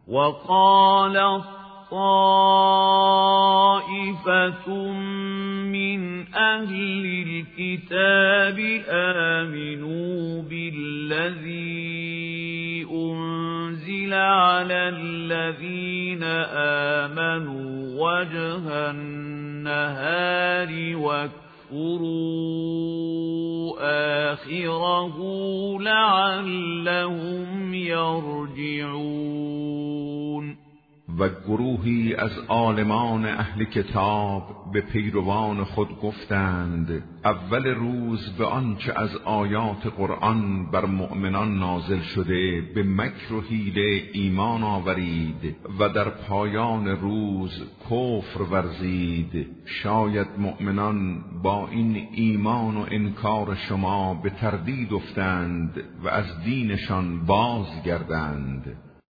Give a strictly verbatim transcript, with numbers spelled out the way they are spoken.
وقال طائفة من أهل الكتاب آمنوا بالذي أنزل على الذين آمنوا وجه النهار واكفروا آخره لعلهم يرجعون. و گروهی از عالمان اهل کتاب به پیروان خود گفتند اول روز به آنچه از آیات قرآن بر مؤمنان نازل شده به مکر و حیله ایمان آورید و در پایان روز کفر ورزید، شاید مؤمنان با این ایمان و انکار شما به تردید افتند و از دینشان بازگردند.